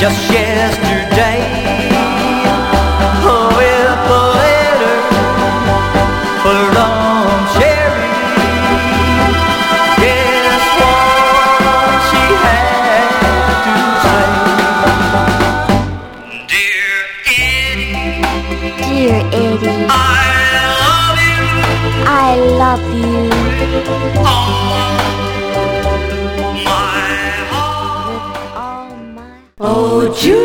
just yesterday. Oh, with a letter for Long Cherry. Guess what she had to say? Dear Eddie, Dear Eddie, I love you. I love you All my heart. with all my Oh, Judy.